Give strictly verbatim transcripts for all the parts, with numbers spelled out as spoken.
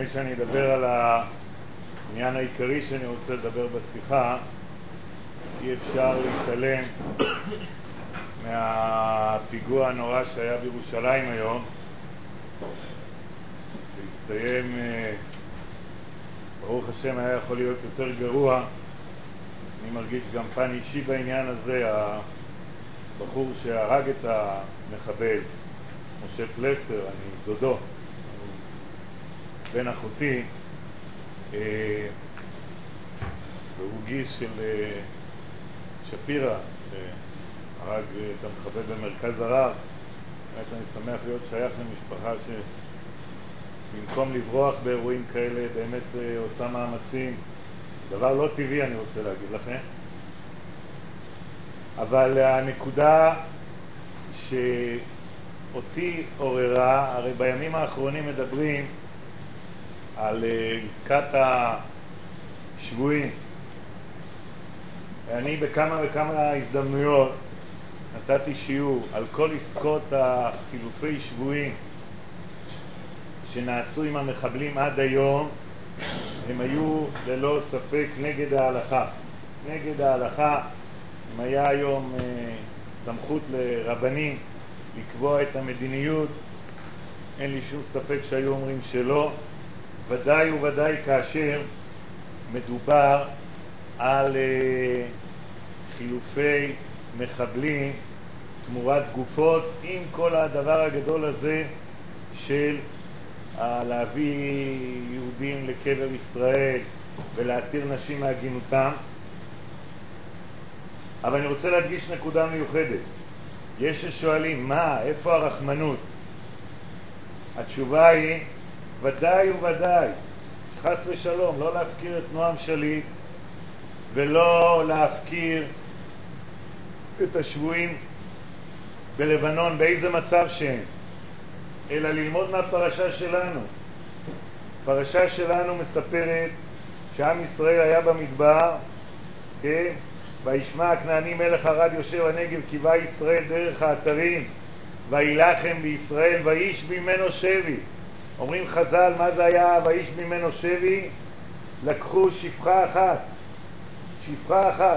לפני שאני אדבר על העניין העיקרי שאני רוצה לדבר בשיחה, אי אפשר להתעלם מהפיגוע הנורא שהיה בירושלים היום. והסתיים, ברוך השם, היה יכול להיות יותר גרוע. אני מרגיש גם פן אישי בעניין הזה. הבחור שהרג את המחבל, משה פלסר, אני דודו, בן אחותי, והוא גיס של שפירה שהרג את המחבל במרכז הרב. באמת אני שמח להיות שייך למשפחה שבמקום לברוח באירועים כאלה באמת עושה מאמצים. דבר לא טבעי, אני רוצה להגיד לכם. אבל הנקודה שאותי עוררה, הרי בימים האחרונים מדברים על עסקת השבויים. אני בכמה וכמה הזדמנויות נתתי שיעור על כל עסקות החילופי שבויים שנעשו עם המחבלים עד היום. הם היו ללא ספק נגד ההלכה. נגד ההלכה. אם היה היום אה, סמכות לרבנים לקבוע את המדיניות, אין לי שום ספק שהיו אומרים שלא. ודאי וודאי כאשר מדובר על אה, חילופי מחבלים תמורת גופות, עם כל הדבר הגדול הזה של להביא יהודים לקבר ישראל ולהתיר נשים מהגינותם. אבל אני רוצה להדגיש נקודה מיוחדת. יש ששואלים, מה, איפה הרחמנות? התשובה היא, ודאי וודאי, חס ושלום, לא להפקיר את נועם שליט ולא להפקיר את השבויים בלבנון באיזה מצב שהם, אלא ללמוד מהפרשה שלנו. הפרשה שלנו מספרת שעם ישראל היה במדבר, כן? וישמע הכנעני מלך ערד יושב הנגב, קיווה ישראל דרך האתרים, וילחם בישראל, ואיש ממנו שבי. אומרים חז"ל, מה זה היה ואיש ממנו שבי? לקחו שפחה אחת, שפחה אחת.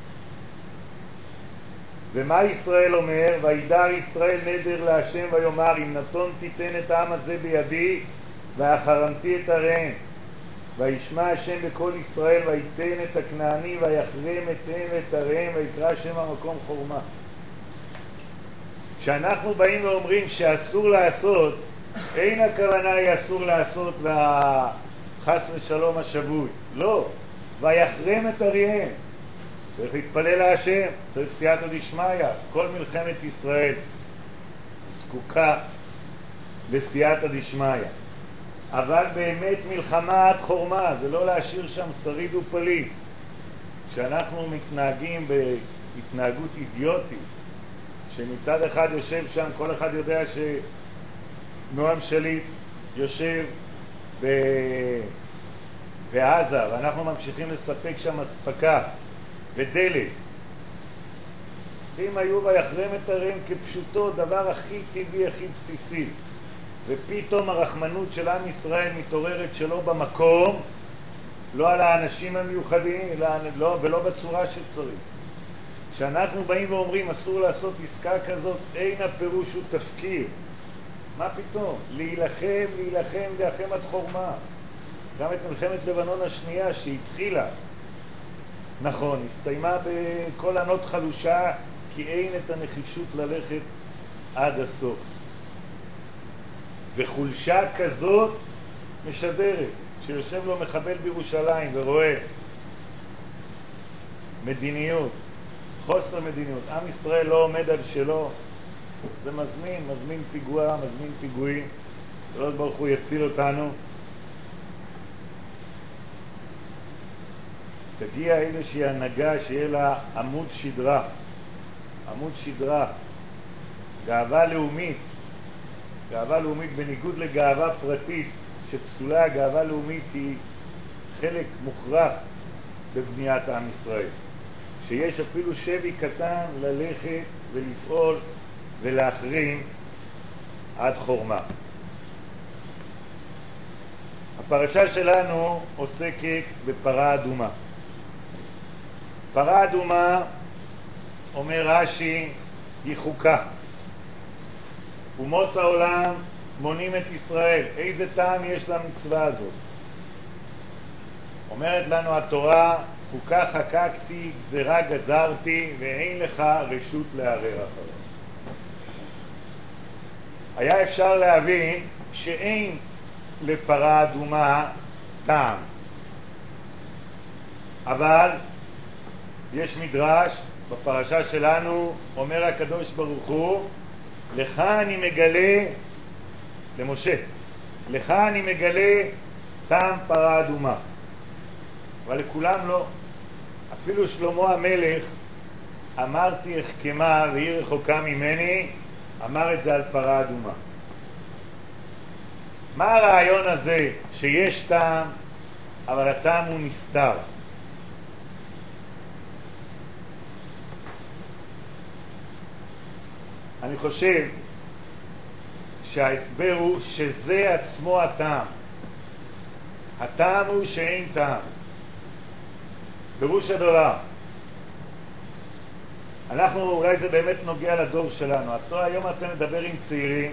ומה ישראל אומר? וידר ישראל נדר להשם ויאמר, אם נתון תיתן את העם הזה בידי ואחרמתי את עריהם. וישמע השם בכל ישראל ויתן את הכנעני ויחרם אתם ואת עריהם ויקרא שם המקום חורמה. כשאנחנו באים ואומרים שאסור לעשות, אין הכוונה היא אסור לעשות והחס ושלום השבוי. לא, ויחרם את עריהם. צריך להתפלל להשם, צריך סייעתא דשמיא. כל מלחמת ישראל זקוקה לסייעתא דשמיא. אבל באמת מלחמה עד חורמה, זה לא להשאיר שם שריד ופליט. כשאנחנו מתנהגים בהתנהגות אידיוטית, שמצד אחד יושב שם, כל אחד יודע שנועם שליט יושב ב... בעזה, ואנחנו ממשיכים לספק שם אספקה ודלק. אם היו ויחרם את עריהם כפשוטו, דבר הכי טבעי, הכי בסיסי. ופתאום הרחמנות של עם ישראל מתעוררת שלא במקום, לא על האנשים המיוחדים, לא, ולא בצורה שצריך. כשאנחנו באים ואומרים אסור לעשות עסקה כזאת, אין הפירוש הוא תפקיר. מה פתאום? להילחם, להילחם, להילחם עד חורמה. גם את מלחמת לבנון השנייה שהתחילה, נכון, הסתיימה בכל ענות חלושה, כי אין את הנחישות ללכת עד הסוף. וחולשה כזאת משדרת, כשיושב לו מחבל בירושלים ורואה מדיניות, חוסר מדיניות, עם ישראל לא עומד על שלו, זה מזמין, מזמין פיגוע, מזמין פיגועים. הקדוש ברוך הוא יציל אותנו. תגיע איזושהי הנהגה שיהיה לה עמוד שדרה, עמוד שדרה, גאווה לאומית, גאווה לאומית בניגוד לגאווה פרטית שפסולה. גאווה לאומית היא חלק מוכרח בבניית עם ישראל, שיש אפילו שבי קטן ללכת ולפעול ולהחרים עד חורמה. הפרשה שלנו עוסקת בפרה אדומה. פרה אדומה, אומר רש"י, היא חוקה. אומות העולם מונים את ישראל. איזה טעם יש למצווה הזאת? אומרת לנו התורה, חוקה חקקתי, גזרה גזרתי, ואין לך רשות לערער אחריו. היה אפשר להבין שאין לפרה אדומה טעם. אבל יש מדרש בפרשה שלנו, אומר הקדוש ברוך הוא, לך אני מגלה, למשה, לך אני מגלה טעם פרה אדומה. אבל לכולם לא. אפילו שלמה המלך, אמרתי החכמה והיא רחוקה ממני, אמר את זה על פרה אדומה. מה הרעיון הזה שיש טעם, אבל הטעם הוא נסתר? אני חושב שההסבר הוא שזה עצמו הטעם. הטעם הוא שאין טעם. פירוש הדבר, אנחנו, אולי זה באמת נוגע לדור שלנו. אותו היום אתה מדבר עם צעירים,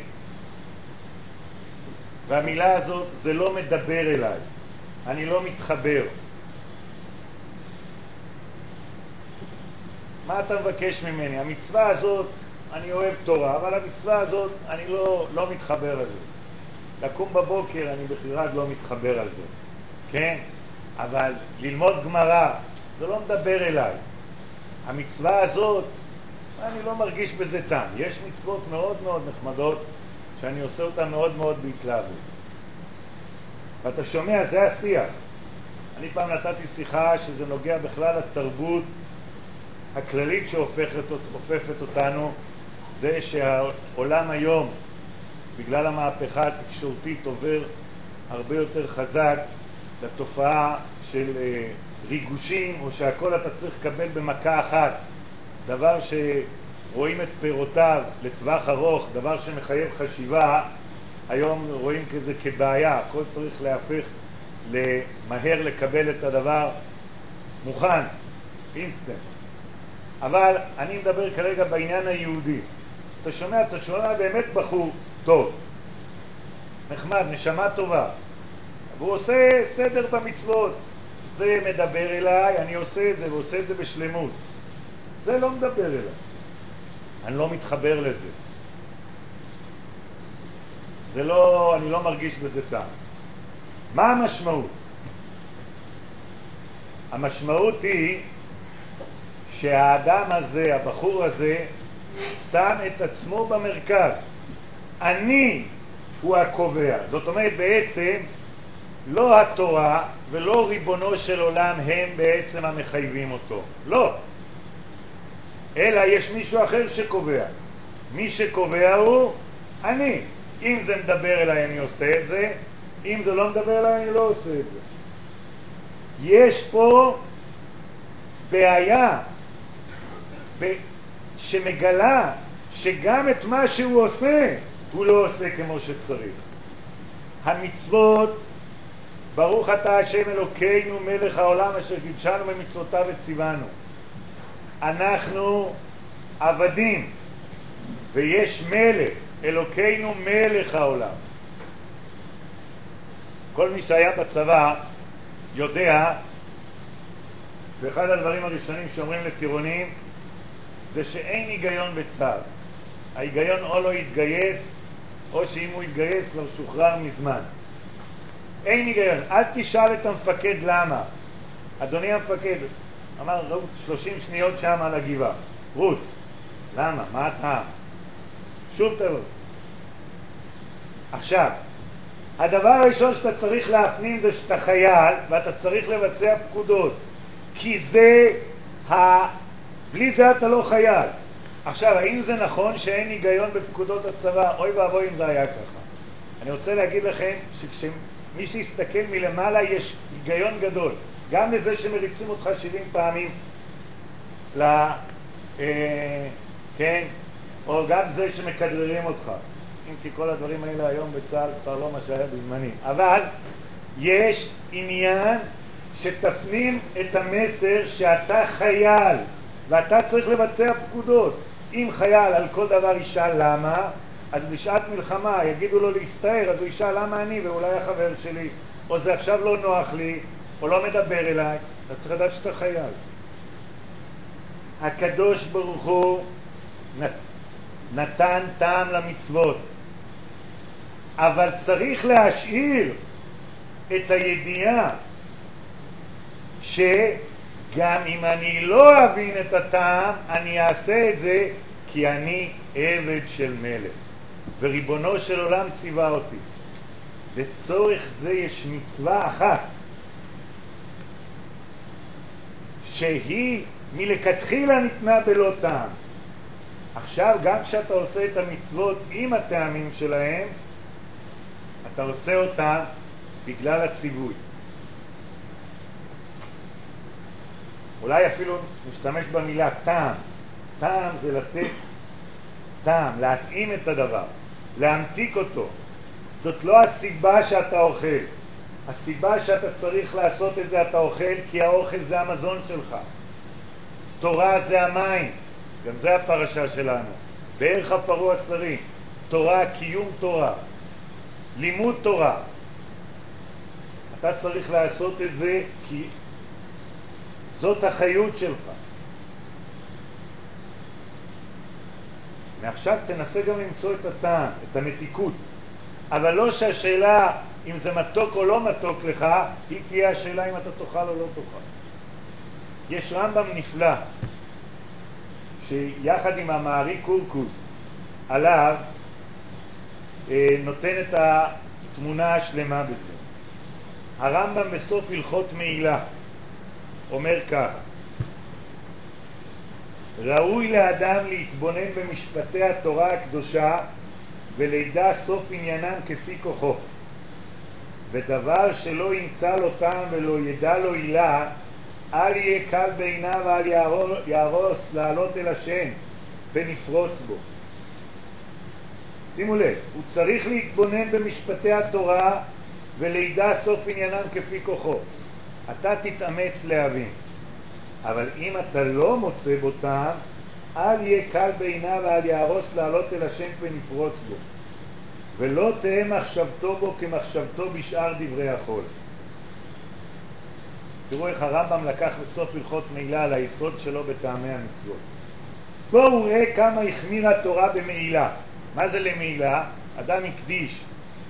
והמילה הזאת, זה לא מדבר אליי. אני לא מתחבר. מה אתה מבקש ממני? המצווה הזאת, אני אוהב תורה, אבל המצווה הזאת, אני לא, לא מתחבר על זה. לקום בבוקר, אני בחירד לא מתחבר על זה. כן? אבל ללמוד גמרא, זה לא מדבר אליי. המצווה הזאת, אני לא מרגיש בזה טעם. יש מצוות מאוד מאוד נחמדות, שאני עושה אותן מאוד מאוד בהתלהבות. ואתה שומע, זה השיח. אני פעם נתתי שיחה שזה נוגע בכלל לתרבות הכללית שהופפת אותנו, זה שהעולם היום, בגלל המהפכה התקשורתית, עובר הרבה יותר חזק לתופעה של ריגושים, או שהכל אתה צריך לקבל במכה אחת, דבר שרואים את פירותיו לטווח ארוך, דבר שמחייב חשיבה. היום רואים כזה כבעיה, הכל צריך להפך למהר לקבל את הדבר מוכן, אינסטנט. אבל אני מדבר כרגע בעניין היהודי. אתה שומע, אתה שומע באמת בחור טוב, נחמד, נשמה טובה, והוא עושה סדר במצוות. זה מדבר אליי, אני עושה את זה, ועושה את זה בשלמות. זה לא מדבר אליי. אני לא מתחבר לזה. זה לא, אני לא מרגיש בזה טעם. מה המשמעות? המשמעות היא שהאדם הזה, הבחור הזה, שם את עצמו במרכז. אני הוא הקובע. זאת אומרת, בעצם לא התורה ולא ריבונו של עולם הם בעצם המחייבים אותו. לא. אלא יש מישהו אחר שקובע. מי שקובע הוא אני. אם זה מדבר אליי אני עושה את זה, אם זה לא מדבר אליי אני לא עושה את זה. יש פה בעיה שמגלה שגם את מה שהוא עושה הוא לא עושה כמו שצריך. המצוות, ברוך אתה השם אלוקינו מלך העולם אשר קידשנו במצוותיו וציוונו. אנחנו עבדים ויש מלך, אלוקינו מלך העולם. כל מי שהיה בצבא יודע, ואחד הדברים הראשונים שאומרים לטירונים זה שאין היגיון בצה"ל. ההיגיון או לא יתגייס, או שאם הוא יתגייס כבר שוחרר מזמן. אין היגיון. אל תשאל את המפקד למה. אדוני המפקד אמר רוץ שלושים שניות שם על הגבעה, רוץ. למה? מה הטעם? שום טעות. עכשיו, הדבר הראשון שאתה צריך להפנים זה שאתה חייל ואתה צריך לבצע פקודות, כי זה ה... בלי זה אתה לא חייל. עכשיו, האם זה נכון שאין היגיון בפקודות הצבא? אוי ואבוי אם זה היה ככה. אני רוצה להגיד לכם שכשמי שיסתכל מלמעלה יש היגיון גדול. גם לזה שמריצים אותך שבעים פעמים ל... אה, כן? או גם זה שמכדררים אותך. אם כי כל הדברים האלה היום בצה"ל כבר לא מה שהיה בזמני. אבל יש עניין שתפנים את המסר שאתה חייל ואתה צריך לבצע פקודות. אם חייל על כל דבר ישאל למה, אז בשעת מלחמה יגידו לו להסתער, אז הוא ישאל למה אני ואולי החבר שלי, או זה עכשיו לא נוח לי, או לא מדבר אליי. אתה צריך לדעת שאתה חייל. הקדוש ברוך הוא נתן טעם למצוות, אבל צריך להשאיר את הידיעה שגם אם אני לא אבין את הטעם, אני אעשה את זה כי אני עבד של מלך וריבונו של עולם ציווה אותי. לצורך זה יש מצווה אחת שהיא מלכתחילה ניתנה בלא טעם. עכשיו גם כשאתה עושה את המצוות עם הטעמים שלהם, אתה עושה אותם בגלל הציווי. אולי אפילו נשתמש במילה טעם. טעם זה לתת טעם, להתאים את הדבר, להמתיק אותו. זאת לא הסיבה שאתה אוכל. הסיבה שאתה צריך לעשות את זה, אתה אוכל כי האוכל זה המזון שלך. תורה זה המים, גם זה הפרשה שלנו. בערך הפרו עשרים. תורה, קיום תורה, לימוד תורה. אתה צריך לעשות את זה כי זאת החיות שלך. מעכשיו תנסה גם למצוא את הטעם, את המתיקות. אבל לא שהשאלה אם זה מתוק או לא מתוק לך, היא תהיה השאלה אם אתה תאכל או לא תאכל. יש רמב"ם נפלא, שיחד עם המארי קורקוס עליו אה, נותן את התמונה השלמה בזה. הרמב"ם בסוף הלכות מעילה אומר כך: ראוי לאדם להתבונן במשפטי התורה הקדושה ולידע סוף עניינם כפי כוחו, ודבר שלא ימצא לו טעם ולא ידע לו עילה, אל יהיה קל בעיניו ואל יהרוס לעלות אל השם פן יפרוץ בו. שימו לב, הוא צריך להתבונן במשפטי התורה ולידע סוף עניינם כפי כוחו. אתה תתאמץ להבין, אבל אם אתה לא מוצא בו טעם, אל יהיה קל בעיניו ואל יהרוס לעלות אל השם פן יפרוץ בו, ולא תהיה מחשבתו בו כמחשבתו בשאר דברי החול. תראו איך הרמב"ם לקח בסוף הלכות מעילה על היסוד שלו בטעמי המצוות. בואו ראה כמה החמירה התורה במעילה. מה זה למעילה? אדם הקדיש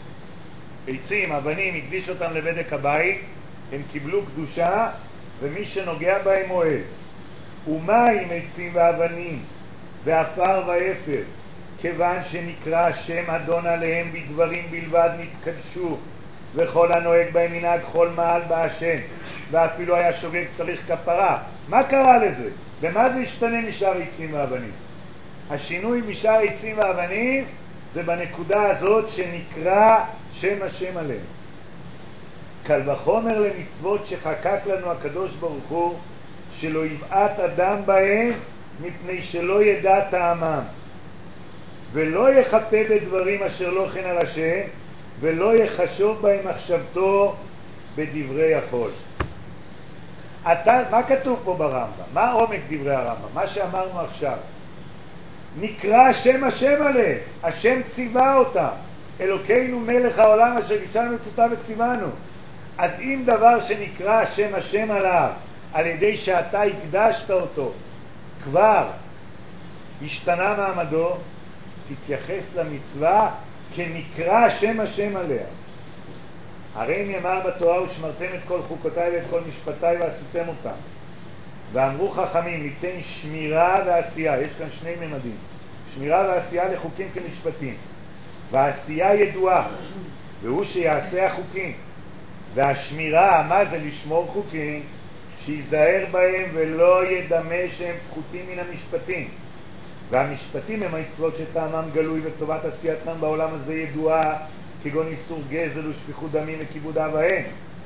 עצים, אבנים, הקדיש אותם לבדק הבית, הם קיבלו קדושה, ומי שנוגע בהם אוהב. ומה עם עצים ואבנים ואפר ואפר? כיוון שנקרא שם אדון עליהם בדברים בלבד נתקדשו, וכל הנוהג בהם מנהג חול מעל בהשם, ואפילו היה שוגג צריך כפרה. מה קרה לזה? במה זה השתנה משאר עצים ואבנים? השינוי משאר עצים ואבנים זה בנקודה הזאת שנקרא שם השם עליהם. קל וחומר למצוות שחקק לנו הקדוש ברוך הוא, שלא יבעט אדם בהם מפני שלא ידע טעמם, ולא יחפה בדברים אשר לא כן על השם, ולא יחשוב בהם מחשבתו בדברי החול. אתה, מה כתוב פה ברמב"ם? מה עומק דברי הרמב"ם? מה שאמרנו עכשיו. נקרא שם השם עליהם, השם ציווה אותם, אלוקינו מלך העולם אשר קידשנו מצוותיו וציוונו. אז אם דבר שנקרא שם השם עליו, על ידי שאתה הקדשת אותו, כבר השתנה מעמדו, תתייחס למצווה כנקרא שם השם עליה. הרי נאמר בתורה ושמרתם את כל חוקותיי ואת כל משפטיי ועשיתם אותם. ואמרו חכמים, ניתן שמירה ועשייה. יש כאן שני ממדים, שמירה ועשייה לחוקים כמשפטים. והעשייה ידועה, והוא שיעשה החוקים. והשמירה, מה זה לשמור חוקים? שיזהר בהם ולא ידמה שהם פחותים מן המשפטים. והמשפטים הם המצוות שטעמם גלוי וטובת עשייתם בעולם הזה ידועה, כגון איסור גזל ושפיכות דמים וכיבוד אב ואם.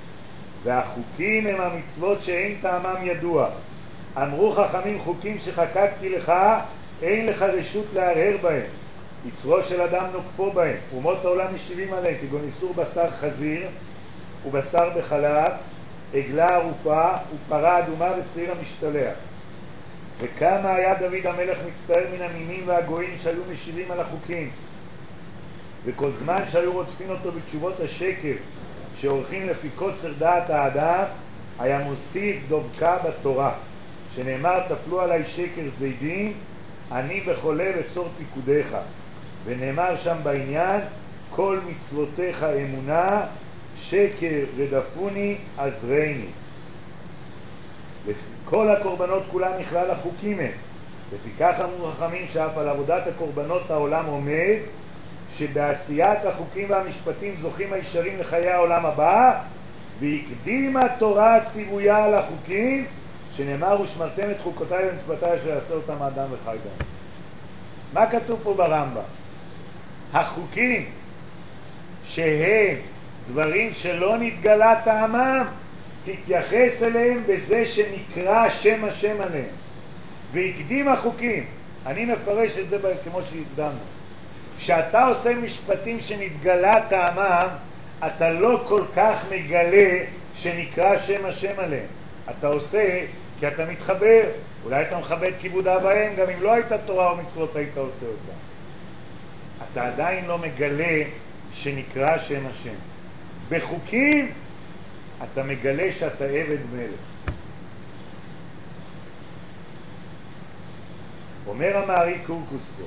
והחוקים הם המצוות שאין טעמם ידוע. אמרו חכמים, חוקים שחקקתי לך אין לך רשות להרהר בהם, יצרו של אדם נוקפו בהם, אומות העולם משיבים עליהם, כגון איסור בשר חזיר ובשר בחלב, עגלה ערופה ופרה אדומה ושעיר המשתלח. וכמה היה דוד המלך מצטער מן המינים והגויים שהיו משיבים על החוקים, וכל זמן שהיו רודפים אותו בתשובות השקר שעורכים לפי קוצר דעת האדם, היה מוסיף דבקה בתורה, שנאמר תפלו עלי שקר זידים, אני בחולה וצור פיקודיך. ונאמר שם בעניין כל מצוותיך אמונה, שקר רדפוני עזרני. כל הקורבנות כולם מכלל החוקים הם. לפיכך אמרו חכמים שאף על עבודת הקורבנות העולם עומד, שבעשיית החוקים והמשפטים זוכים הישרים לחיי העולם הבא, והקדימה תורה ציוויה על החוקים, שנאמר ושמרתם את חוקותיי ומצוותיי אשר יעשה אותם האדם וחי בהם. מה כתוב פה ברמב"ם? החוקים שהם דברים שלא נתגלה טעמם, תתייחס אליהם בזה שנקרא שם השם עליהם. והקדים החוקים, אני מפרש את זה כמו שהקדמנו, כשאתה עושה משפטים שנתגלה טעמם, אתה לא כל כך מגלה שנקרא שם השם עליהם. אתה עושה כי אתה מתחבר, אולי אתה מכבד כיבוד אב ואם, גם אם לא הייתה תורה או מצוות היית עושה אותה. אתה עדיין לא מגלה שנקרא שם השם. בחוקים אתה מגלה שאתה עבד מלך. אומר המארי קורקוס פה,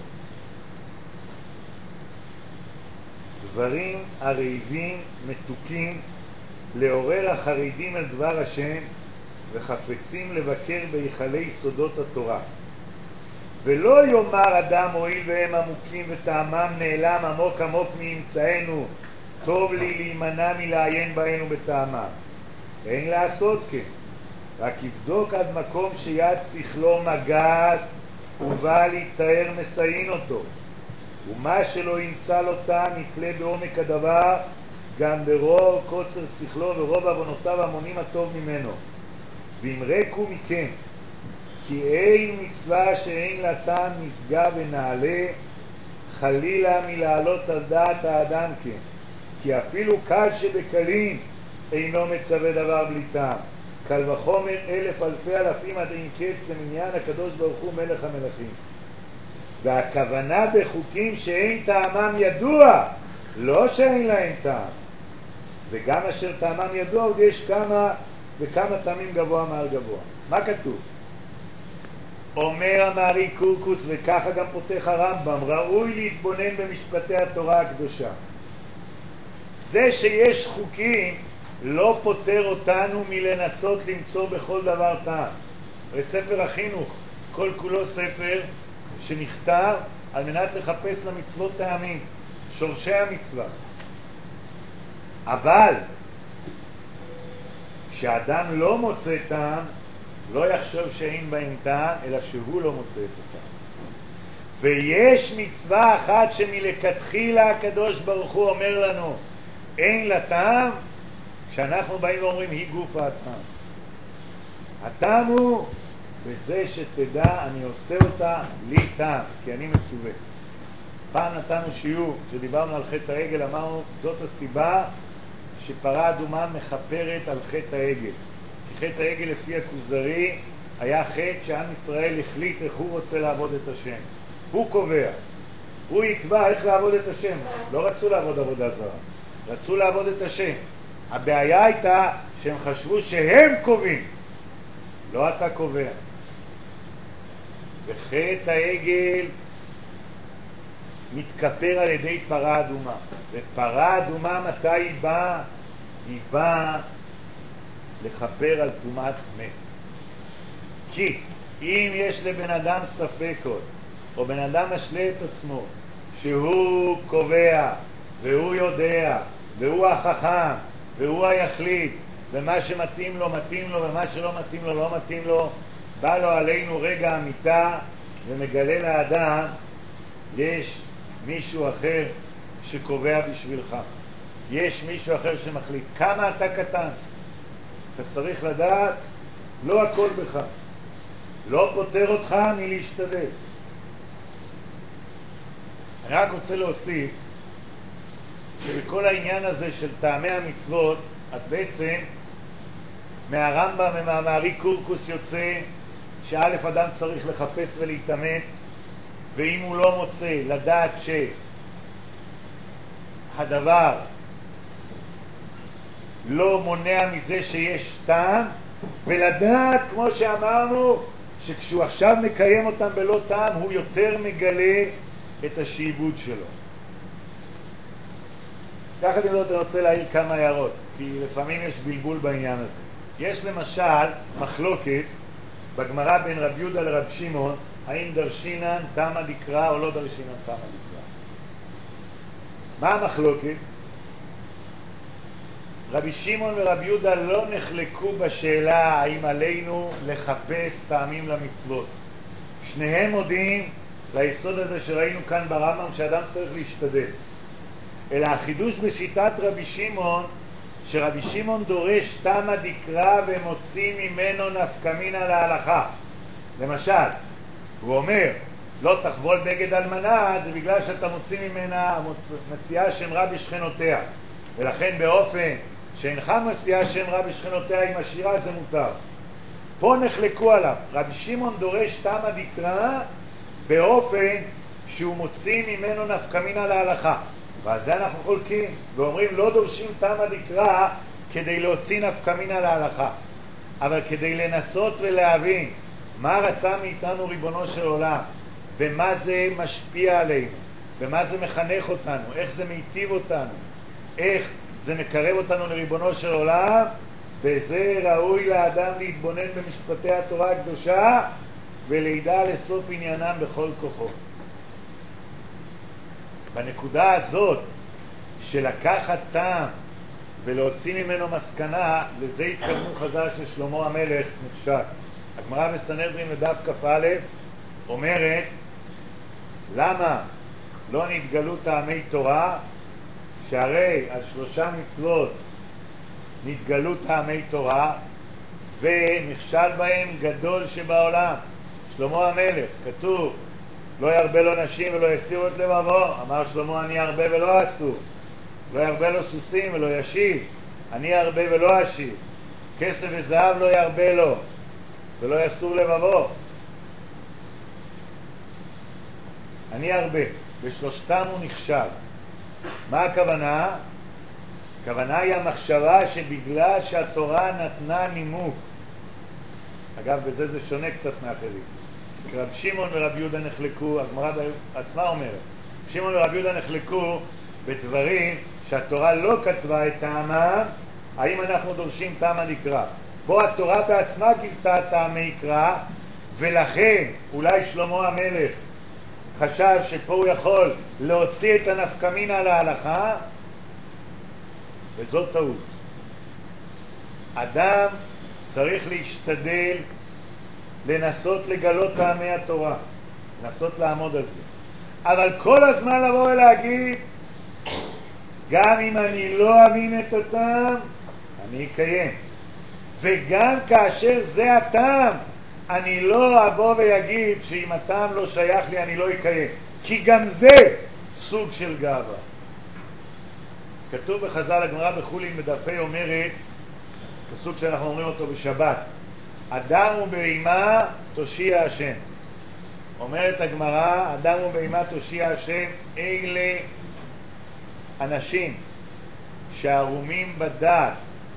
דברים הרעיבים מתוקים לעורר החרדים על דבר השם וחפצים לבקר בהיכלי סודות התורה. ולא יאמר אדם הואיל והם עמוקים וטעמם נעלם עמוק עמוק מאמצענו, טוב לי להימנע מלעיין בהן ובטעמם. אין לעשות כן, רק יבדוק עד מקום שיד שכלו מגעת ובא להתאר מסעין אותו, ומה שלא ימצא לו טעם יתלה בעומק הדבר, גם ברוב קוצר שכלו ורוב עוונותיו המונים הטוב ממנו. ואם רקו מכם, כי אין מצווה שאין לה טעם נשגב ונעלה, חלילה מלעלות על דעת האדם כן, כי אפילו קל שבקלים אינו מצווה דבר בלי טעם. קל וחומר אלף אלפי אלפים עד אין קץ למניין הקדוש ברוך הוא מלך המלכים. והכוונה בחוקים שאין טעמם ידוע, לא שאין להם טעם. וגם אשר טעמם ידוע עוד יש כמה וכמה טעמים גבוה מעל גבוה. מה כתוב? אומר המארי קורקוס, וככה גם פותח הרמב"ם, ראוי להתבונן במשפטי התורה הקדושה. זה שיש חוקים לא פותר אותנו מלנסות למצוא בכל דבר טעם. בספר החינוך, כל כולו ספר שנכתב על מנת לחפש למצוות טעמים, שורשי המצווה. אבל כשאדם לא מוצא טעם, לא יחשוב שאין בהם טעם, אלא שהוא לא מוצא את הטעם. ויש מצווה אחת שמלכתחילה הקדוש ברוך הוא אומר לנו אין לה טעם, כשאנחנו באים ואומרים היא גוף הטעם. הטעם הוא בזה שתדע אני עושה אותה לי טעם, כי אני מצווה. פעם נתנו שיעור שדיברנו על חטא העגל, אמרנו זאת הסיבה שפרה אדומה מחפרת על חטא העגל. כי חטא העגל לפי הכוזרי היה חטא שעם ישראל החליט איך הוא רוצה לעבוד את השם. הוא קובע, הוא יקבע איך לעבוד את השם. לא רצו לעבוד עבודה זרה, רצו לעבוד את השם. הבעיה הייתה שהם חשבו שהם קובעים, לא אתה קובע. וחטא העגל מתכפר על ידי פרה אדומה. ופרה אדומה מתי היא באה? היא באה לחפר על טומאת מת. כי אם יש לבן אדם ספק עוד, או בן אדם משלה את עצמו שהוא קובע והוא יודע והוא החכם והוא היחליט, ומה שמתאים לו מתאים לו ומה שלא מתאים לו לא מתאים לו, בא לו עלינו רגע אמיתה ומגלה לאדם יש מישהו אחר שקובע בשבילך, יש מישהו אחר שמחליט. כמה אתה קטן, אתה צריך לדעת לא הכל בך, לא פותר אותך מלהשתדל. אני רק רוצה להוסיף שבכל העניין הזה של טעמי המצוות אז בעצם מהרמב"ם ומהמארי קורקוס יוצא שא' אדם צריך לחפש ולהתאמץ, ואם הוא לא מוצא, לדעת שהדבר לא מונע מזה שיש טעם, ולדעת, כמו שאמרנו, שכשהוא עכשיו מקיים אותם בלא טעם, הוא יותר מגלה את השעבוד שלו. ככה אני רוצה להעיר כמה הערות, כי לפעמים יש בלבול בעניין הזה. יש למשל מחלוקת בגמרא בין רב יהודה לרב שמעון, האם דרשינן תמה דקרא או לא דרשינן תמה דקרא. מה המחלוקת? רבי שמעון ורב יהודה לא נחלקו בשאלה האם עלינו לחפש טעמים למצוות. שניהם מודיעים ליסוד הזה שראינו כאן ברמב"ם שאדם צריך להשתדל. אלא החידוש בשיטת רבי שמעון, שרבי שמעון דורש תמה דקרא ומוציא ממנו נפקמינה להלכה. למשל, הוא אומר, לא תחבול בגד אלמנה, זה בגלל שאתה מוציא ממנה מסיעה שם רע בשכנותיה. ולכן באופן שאינך מסיעה שם רע בשכנותיה היא משאירה, זה מותר. פה נחלקו עליו. רבי שמעון דורש תמה דקרא באופן שהוא מוציא ממנו נפקמינה להלכה. ועל זה אנחנו חולקים ואומרים לא דורשים תמה דקרא כדי להוציא נפקמינה להלכה, אבל כדי לנסות ולהבין מה רצה מאיתנו ריבונו של עולם, במה זה משפיע עלינו, במה זה מחנך אותנו, איך זה מיטיב אותנו, איך זה מקרב אותנו לריבונו של עולם. בזה ראוי לאדם להתבונן במשפטי התורה הקדושה ולידע לסוף עניינם בכל כוחו. בנקודה הזאת של לקחת טעם ולהוציא ממנו מסקנה, לזה התכוונו חז"ל של שלמה המלך נכשל. הגמרא בסנהדרין לדף כ"א אומרת למה לא נתגלו טעמי תורה, שהרי על שלושה מצוות נתגלו טעמי תורה ונכשל בהם גדול שבעולם. שלמה המלך, כתוב לא ירבה לו נשים ולא יסירו את לבבו. אמר שלמה אני ארבה ולא אסור. לא ירבה לו סוסים ולא ישיב, אני ארבה ולא אשיב. כסף וזהב לא ירבה לו ולא יסור לבבו, אני ארבה. בשלושתם הוא נכשל. מה הכוונה? הכוונה היא המחשבה שבגלל שהתורה נתנה נימוק, אגב בזה זה שונה קצת מאחרים, רב שמעון ורב יהודה נחלקו, הגמרא עצמה אומרת, שמעון ורב יהודה נחלקו בדברים שהתורה לא כתבה את טעמם, האם אנחנו דורשים תמה דקרא. פה התורה בעצמה גילתה טעמי קרא, ולכן אולי שלמה המלך חשב שפה הוא יכול להוציא את הנפקמינה להלכה, וזאת טעות. אדם צריך להשתדל לנסות לגלות טעמי התורה, לנסות לעמוד על זה, אבל כל הזמן לבוא ולהגיד גם אם אני לא אבין את הטעם אני אקיים, וגם כאשר זה הטעם אני לא אבוא ויגיד שאם הטעם לא שייך לי אני לא אקיים, כי גם זה סוג של גאווה. כתוב בחז"ל, הגמרא בחולין בדפי אומרת, פסוק שאנחנו אומרים אותו בשבת, אדם ובהמה תושיע השם. אומרת הגמרא, אדם ובהמה תושיע השם, אלה אנשים שערומים בדעת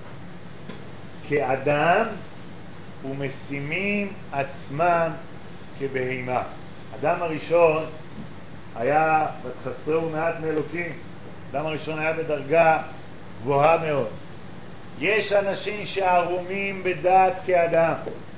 כאדם ומשימים עצמם כבהמה. אדם הראשון היה בת ומעט מאלוקים. אדם הראשון היה בדרגה גבוהה מאוד. יש אנשים שערומים בדעת כאדם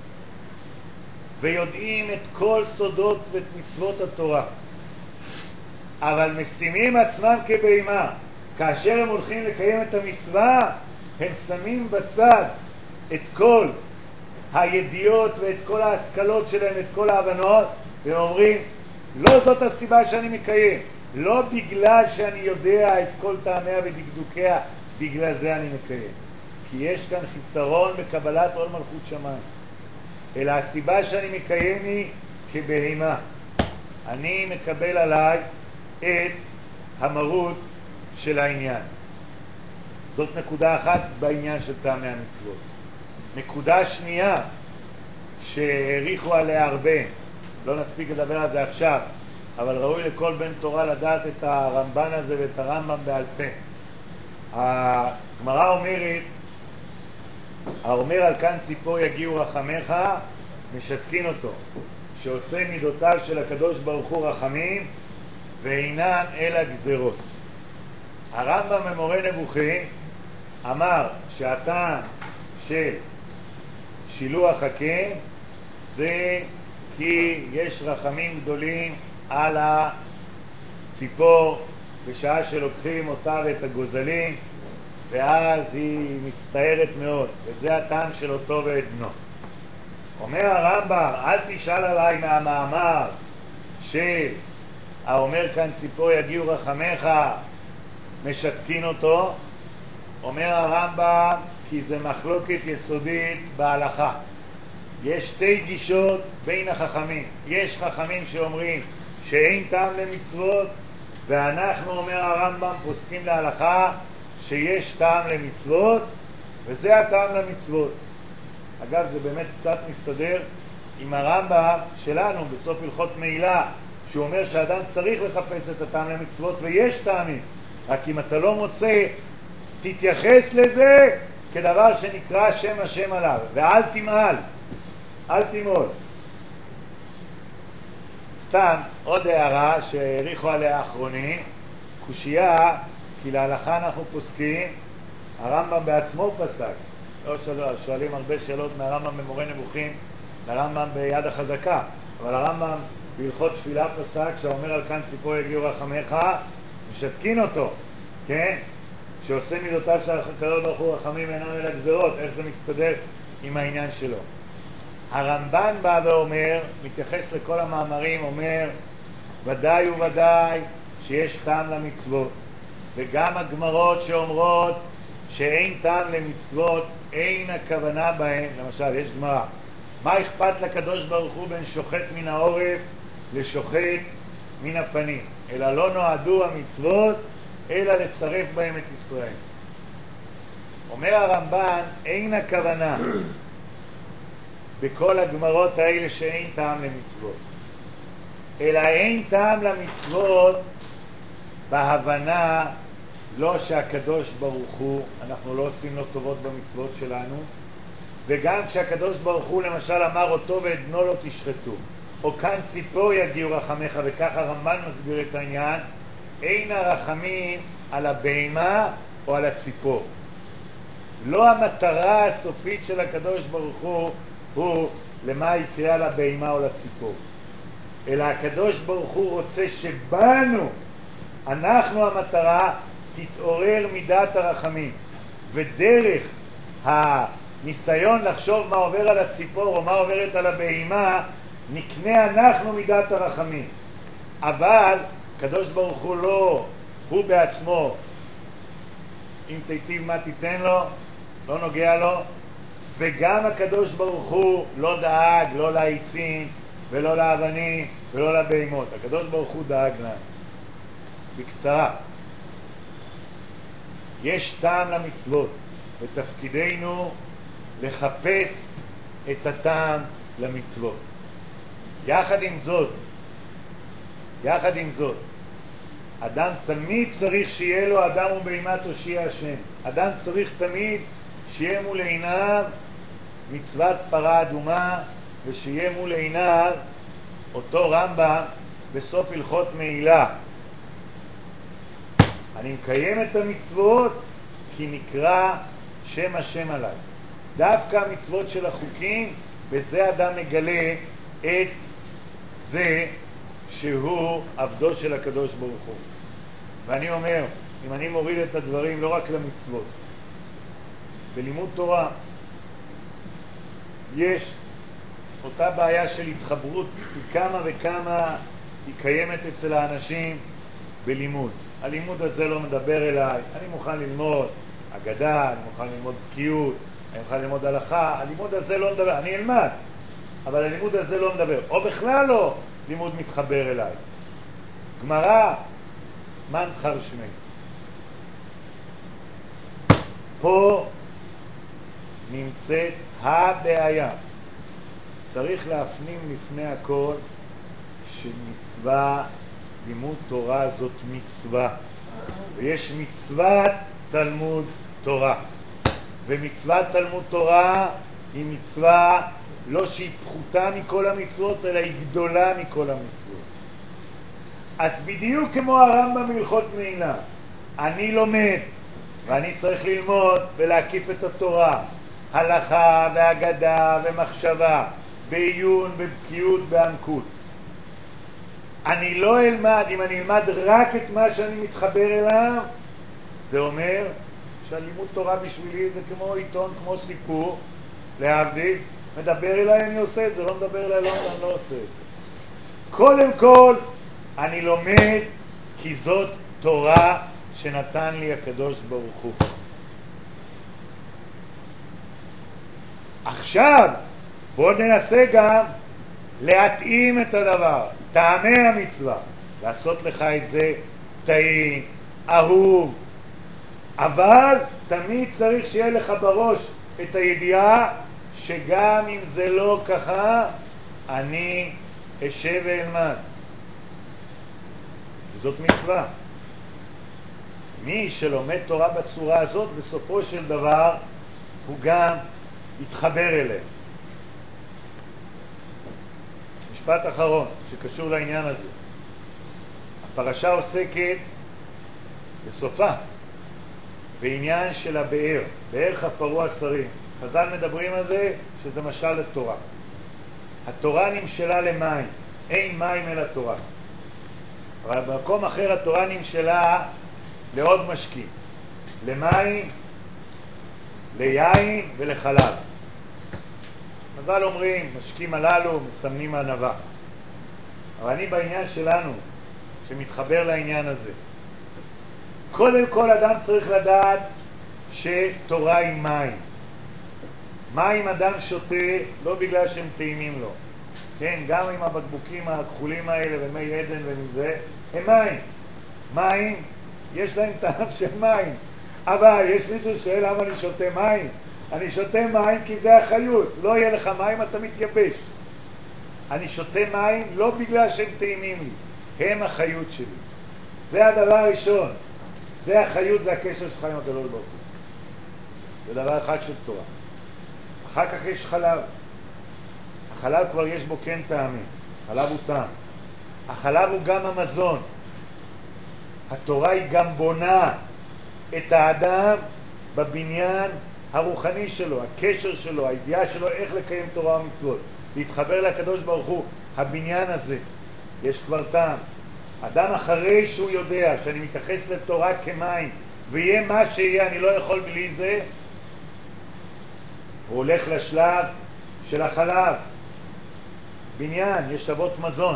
ויודעים את כל סודות ואת מצוות התורה, אבל משימים עצמם כבהמה. כאשר הם הולכים לקיים את המצווה הם שמים בצד את כל הידיעות ואת כל ההשכלות שלהם, את כל ההבנות, והם אומרים לא זאת הסיבה שאני מקיים, לא בגלל שאני יודע את כל טעמיה ודקדוקיה, בגלל זה אני מקיים, כי יש כאן חיסרון בקבלת עול מלכות שמיים, אלא הסיבה שאני מקיים היא כבהמה. אני מקבל עליי את המרות של העניין. זאת נקודה אחת בעניין של טעמי המצוות. נקודה שנייה שהעריכו עליה הרבה, לא נספיק לדבר על זה עכשיו, אבל ראוי לכל בן תורה לדעת את הרמב"ן הזה ואת הרמב"ם בעל פה. הגמרא אומרת, האומר על כאן ציפור יגיעו רחמך, משתקין אותו, שעושה מידותיו של הקדוש ברוך הוא רחמים ואינן אלא גזרות. הרמב"ם במורה נבוכי אמר שהטעם של שילוח הקן זה כי יש רחמים גדולים על הציפור בשעה שלוקחים אותה ואת הגוזלים, ואז היא מצטערת מאוד, וזה הטעם של אותו ואת בנו. אומר הרמב"ם, אל תשאל עליי מהמאמר של האומר כאן ציפור יגיעו רחמך משתקין אותו. אומר הרמב"ם כי זה מחלוקת יסודית בהלכה. יש שתי גישות בין החכמים. יש חכמים שאומרים שאין טעם למצוות, ואנחנו, אומר הרמב"ם, פוסקים להלכה שיש טעם למצוות, וזה הטעם למצוות. אגב, זה באמת קצת מסתדר עם הרמב"ם שלנו בסוף הלכות מעילה, שהוא אומר שאדם צריך לחפש את הטעם למצוות, ויש טעמים, רק אם אתה לא מוצא, תתייחס לזה כדבר שנקרא שם השם עליו, ואל תמעל, אל תמעול. סתם עוד הערה שהעריכו עליה האחרונים, קושייה, כי להלכה אנחנו פוסקים, הרמב"ם בעצמו פסק. לא שואלים הרבה שאלות מהרמב"ם במורה נבוכים לרמב"ם ביד החזקה, אבל הרמב"ם בהלכות תפילה פסק שהאומר על כאן ציפור יגיעו רחמך משתקין אותו, כן? שעושה מידותיו של הקדוש ברוך הוא רחמים אינם אלא גזרות. איך זה מסתדר עם העניין שלו? הרמב"ן בא ואומר, מתייחס לכל המאמרים, אומר ודאי וודאי שיש טעם למצוות, וגם הגמרות שאומרות שאין טעם למצוות אין הכוונה בהן. למשל יש גמרא, מה אכפת לקדוש ברוך הוא בין שוחט מן העורף לשוחט מן הפנים, אלא לא נועדו המצוות אלא לצרף בהם את ישראל. אומר הרמב"ן אין הכוונה בכל הגמרות האלה שאין טעם למצוות, אלא אין טעם למצוות בהבנה לא שהקדוש ברוך הוא, אנחנו לא עושים לו טובות במצוות שלנו, וגם שהקדוש ברוך הוא למשל אמר אותו ואת בנו לא תשחטו, או כאן ציפור יגיעו רחמך, וככה הרמב"ן מסביר את העניין, אין הרחמים על הבהמה או על הציפור. לא המטרה הסופית של הקדוש ברוך הוא הוא למה יקרה לבהמה או לציפור, אלא הקדוש ברוך הוא רוצה שבנו, אנחנו המטרה, תתעורר מידת הרחמים, ודרך הניסיון לחשוב מה עובר על הציפור או מה עוברת על הבהמה נקנה אנחנו מידת הרחמים. אבל הקדוש ברוך הוא לא, הוא בעצמו אם תיטיב מה תיתן לו, לא נוגע לו, וגם הקדוש ברוך הוא לא דאג לא לעצים ולא לאבנים ולא לבהמות. הקדוש ברוך הוא דאג לנו. בקצרה, יש טעם למצוות, ותפקידנו לחפש את הטעם למצוות. יחד עם זאת, יחד עם זאת, אדם תמיד צריך שיהיה לו אדם ובהמה תושיע השם. אדם צריך תמיד שיהיה מול עיניו מצוות פרה אדומה, ושיהיה מול עיניו אותו רמב"ם בסוף הלכות מעילה. אני מקיים את המצוות כי נקרא שם השם עליי. דווקא המצוות של החוקים, בזה אדם מגלה את זה שהוא עבדו של הקדוש ברוך הוא. ואני אומר, אם אני מוריד את הדברים לא רק למצוות, בלימוד תורה יש אותה בעיה של התחברות, כמה וכמה היא קיימת אצל האנשים בלימוד. הלימוד הזה לא מדבר אליי, אני מוכן ללמוד אגדה, אני מוכן ללמוד בקיאות, אני מוכן ללמוד הלכה, הלימוד הזה לא מדבר, אני אלמד, אבל הלימוד הזה לא מדבר, או בכלל לא לימוד מתחבר אליי. גמרא, מן חרשמי. פה נמצאת הבעיה. צריך להפנים לפני הכל שמצווה, לימוד תורה זאת מצווה, ויש מצוות תלמוד תורה, ומצוות תלמוד תורה היא מצווה לא שהיא פחותה מכל המצוות, אלא היא גדולה מכל המצוות. אז בדיוק כמו הרמב"ם בהלכות מעילה, אני לומד ואני צריך ללמוד ולהקיף את התורה, הלכה והגדה ומחשבה, בעיון, בבקיאות, בעמקות. אני לא אלמד, אם אני אלמד רק את מה שאני מתחבר אליו, זה אומר שהלימוד תורה בשבילי זה כמו עיתון, כמו סיפור, להבדיל, מדבר אליי אני עושה את זה, לא מדבר אליי לא, אני לא עושה את זה. קודם כל אני לומד כי זאת תורה שנתן לי הקדוש ברוך הוא. עכשיו בוא ננסה גם להתאים את הדבר, טעמי המצווה, לעשות לך את זה טעים, אהוב, אבל תמיד צריך שיהיה לך בראש את הידיעה שגם אם זה לא ככה אני אשב ואלמד. זאת מצווה. מי שלומד תורה בצורה הזאת בסופו של דבר הוא גם יתחבר אליה. משפט אחרון שקשור לעניין הזה. הפרשה עוסקת בסופה בעניין של הבאר, באר חפרו השרים. חז"ל מדברים על זה שזה משל לתורה. התורה נמשלה למים, אין מים אלא תורה. אבל במקום אחר התורה נמשלה לעוד משקים, למים, ליין ולחלב. חז"ל אומרים, משקים הללו מסמנים ענווה. אבל אני בעניין שלנו, שמתחבר לעניין הזה, קודם כל אדם צריך לדעת שתורה היא מים. מים אדם שותה לא בגלל שהם טעימים לו. כן, גם עם הבקבוקים הכחולים האלה ומי עדן ומזה, הם מים. מים, יש להם טעם של מים. אבל יש מישהו שואל למה אני שותה מים? אני שותה מים כי זה החיות. לא יהיה לך מים אתה מתייבש. אני שותה מים לא בגלל שהם טעימים לי, הם החיות שלי. זה הדבר הראשון. זה החיות, זה הקשר שלך עם הקדוש ברוך הוא. זה דבר אחד של תורה. אחר כך יש חלב. החלב כבר יש בו כן טעמים. חלב הוא טעם. החלב הוא גם המזון. התורה היא גם בונה את האדם בבניין הרוחני שלו, הקשר שלו, הידיעה שלו איך לקיים תורה ומצוות, להתחבר לקדוש ברוך הוא. הבניין הזה יש כבר טעם. אדם אחרי שהוא יודע שאני מתייחס לתורה כמים ויהיה מה שיהיה, אני לא יכול בלי זה, הוא הולך לשלב של החלב, בניין, יש אבות מזון,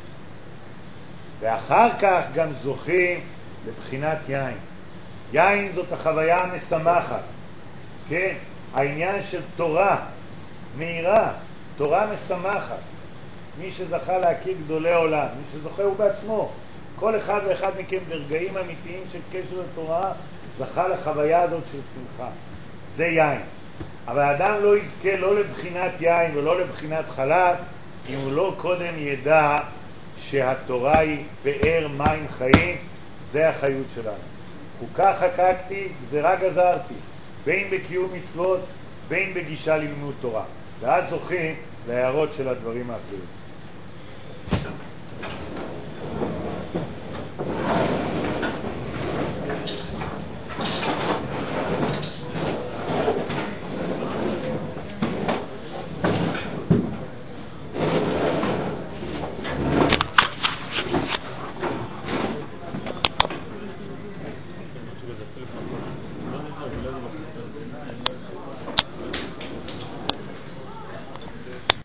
ואחר כך גם זוכים לבחינת יין. יין זאת החוויה המשמחת, כן, העניין של תורה מהירה, תורה משמחת. מי שזכה להכיר גדולי עולם, מי שזוכה הוא בעצמו, כל אחד ואחד מכם ברגעים אמיתיים של קשר לתורה זכה לחוויה הזאת של שמחה, זה יין. אבל האדם לא יזכה לא לבחינת יין ולא לבחינת חלב אם הוא לא קודם ידע שהתורה היא באר מים חיים, זה החיות שלנו. חוקה חקקתי, גזרה גזרתי, בין בקיום מצוות בין בגישה ללימוד תורה, ואז זוכים להערות של הדברים האחרים.